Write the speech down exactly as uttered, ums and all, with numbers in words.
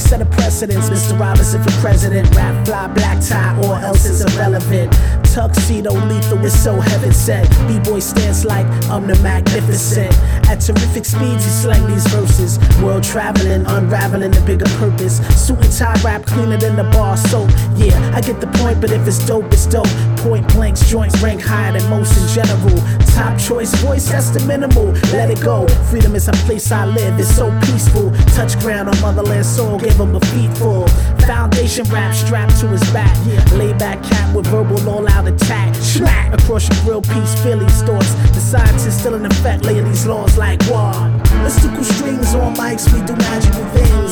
set a precedence. Mister Robinson for president. Rap fly, black tie, or else it's irrelevant. Tuxedo lethal is so heaven sent. B-boy stance like I'm the magnificent. At terrific speeds he slang these verses. World traveling, unraveling the bigger purpose. Suit and tie rap cleaner than the bar soap. Yeah, I get the point, but if it's dope, it's dope. Point blanks, joints rank higher than most in general. Top choice voice, that's the minimal. Let it go. Freedom is a place I live, it's so peaceful. Touch ground on motherland soil, give him a feet full. Foundation rap strapped to his back. Lay back cat with verbal all out attack. Smack across your grill piece, Philly's thoughts. The scientists still in effect, laying these laws like war. Mystical strings on mics, we do magical things.